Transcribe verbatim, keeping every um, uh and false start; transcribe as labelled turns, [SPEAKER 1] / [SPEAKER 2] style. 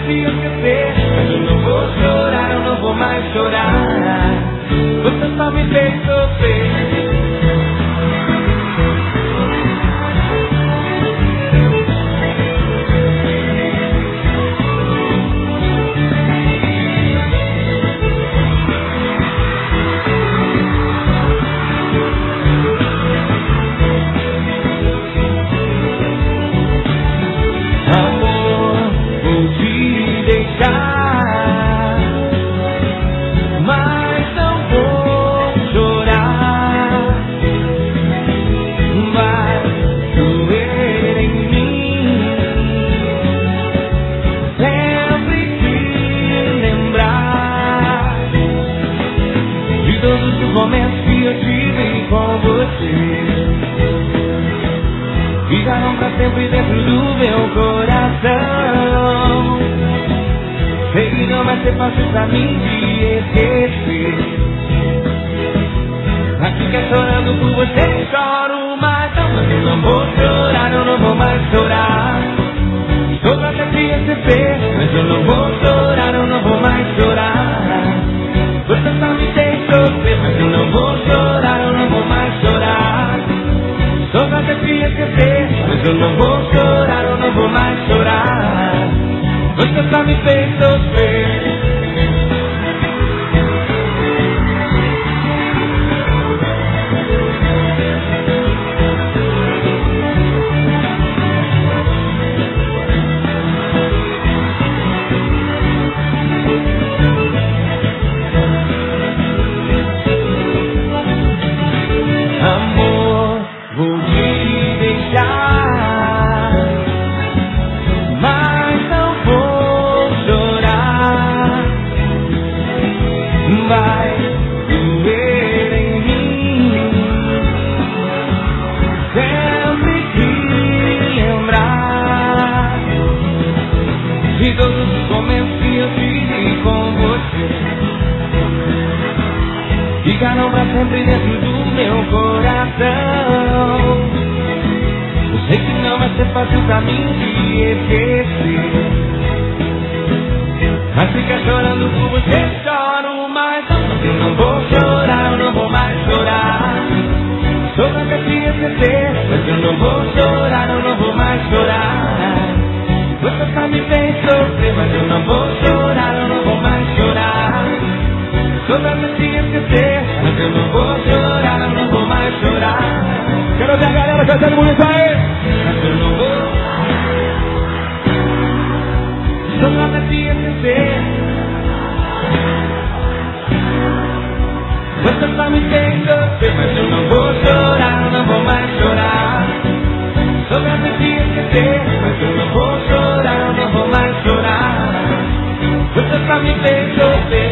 [SPEAKER 1] te esquecer, mas eu não vou chorar, eu não vou mais chorar. Você só me fez sofrer. Momentos que eu tive com você ficaram pra sempre dentro do meu coração. Sei que não vai ser fácil pra mim te esquecer, mas fica chorando por você, choro mais. Não, mas eu não vou chorar, eu não vou mais chorar. Estou pra te esquecer, mas eu não vou chorar, eu não vou mais chorar. Você só me fez sofrer, mas eu não vou chorar, eu não vou mais chorar. Só pra te esquecer, mas eu não vou chorar, eu não vou mais chorar. Você só me fez sofrer. Vai doer em mim sempre que lembrar de todos os momentos que eu tive com você. Ficaram pra sempre dentro do meu coração. Eu sei que não vai ser fácil pra mim te esquecer, mas fica chorando por você, choro mais. Eu não vou chorar, eu não vou mais chorar. Sou pra te esquecer, mas eu não vou chorar, eu não vou mais chorar. Você só me fez sofrer, mas eu não vou chorar, eu não vou mais chorar. Sou pra te esquecer, mas eu não vou chorar, eu não vou mais chorar. Quero ver a galera cantando bonito aí. Mas eu não vou. Só pra te esquecer, você só me fez sofrer, mas eu não vou chorar, eu não vou mais chorar. Só pra te esquecer, mas eu não vou chorar, eu não vou mais chorar. Você só me fez sofrer.